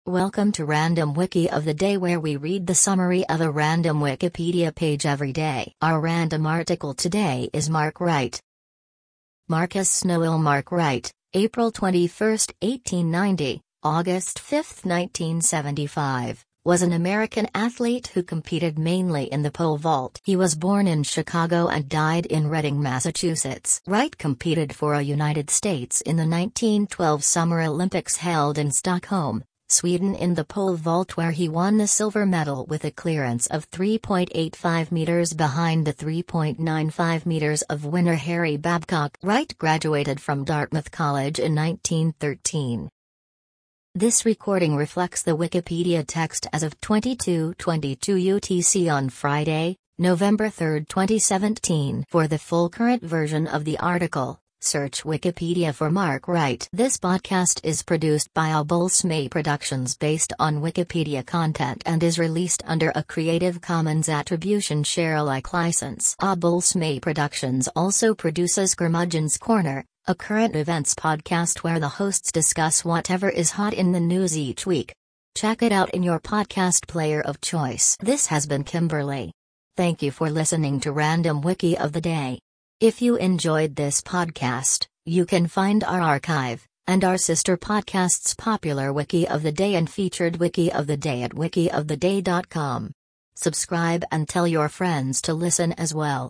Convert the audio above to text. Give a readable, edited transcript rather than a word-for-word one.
Welcome to Random Wiki of the Day, where we read the summary of a random Wikipedia page every day. Our random article today is Mark Wright. Marcus Snowell Mark Wright, April 21, 1890, August 5, 1975, was an American athlete who competed mainly in the pole vault. He was born in Chicago and died in Reading, Massachusetts. Wright competed for the United States in the 1912 Summer Olympics held in Stockholm, Sweden, in the pole vault, where he won the silver medal with a clearance of 3.85 meters behind the 3.95 meters of winner Harry Babcock. Wright graduated from Dartmouth College in 1913. This recording reflects the Wikipedia text as of 22:22 UTC on Friday, November 3, 2017. For the full current version of the article, search Wikipedia for Mark Wright. This podcast is produced by Abulsme Productions based on Wikipedia content and is released under a Creative Commons Attribution Share Alike license. Abulsme Productions also produces Curmudgeon's Corner, a current events podcast where the hosts discuss whatever is hot in the news each week. Check it out in your podcast player of choice. This has been Kimberly. Thank you for listening to Random Wiki of the Day. If you enjoyed this podcast, you can find our archive and our sister podcasts Popular Wiki of the Day and Featured Wiki of the Day at wikioftheday.com. Subscribe and tell your friends to listen as well.